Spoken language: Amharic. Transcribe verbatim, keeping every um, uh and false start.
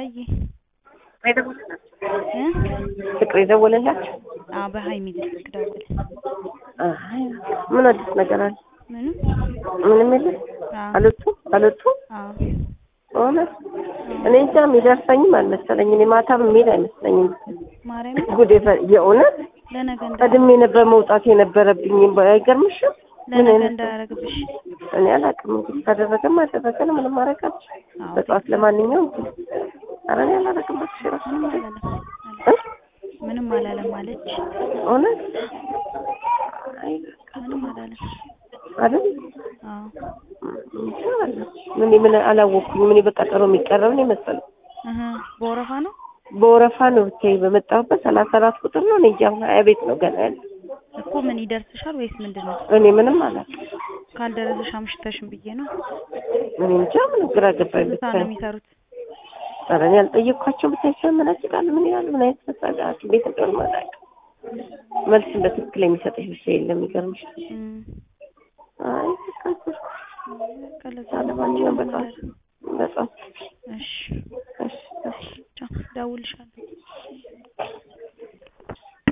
ወይ አይደውልላችሁ እ ፍቅር ይደውልላችሁ አዎ በሃይሚ ስልክ ደውል አይ ምን አዲስ ነገር አለ ምንም ምንም የለም አለቱ አለቱ አዎ ኦነ እኔ እንጃ የሚደርሰኝም አልመሰለኝም እኔ ማታም የሚሄድ አይመስለኝም ማርያም ጉዴ የእውነት ለነገ እንደ ቀድሜ ነበር መውጣት የነበረብኝ አይገርምሽም ለነገ እንዳያረግብሽ እኔ አላውቅም እንግዲህ ካደረገም አደረገ ምንም ማረጋት በጧት ለማንኛውም ኧረ እኔ አላደረግም እባክሽ እራሱ ምንም አላለም ማለች እውነት አይ ምንም አላለም አይደል አዎ ምን ምን አላወኩም ምን በቀጠሮ የሚቀርብ ነው መሰለኝ እህ በወረፋ ነው በወረፋ ነው ብታይ በመጣሁበት ሰላሳ አራት ቁጥር ነው እንጂ ሀያ ቤት ነው ገና ያለ እኮ ምን ይደርስሻል ወይስ ምንድነው እኔ ምንም አላውቅም ካልደረሰሽ አምሽተሽም ብዬ ነው እኔ እንጃ ምን ግራ ገባኝ ብታይ ነው የሚሰሩት ኧረ እኔ አልጠየኳቸውም ብታይ ሰምናጭቃል ምን ይላል ምን አይነት ተሳዳች ቤት እንደሆነ ማለት መልስ በትክክል የሚሰጥሽ ብቻ የለም ይገርምሽ አይ ከለዛ ለማንኛውም በጣም በጣም እሺ እሺ ደውልልሻለሁ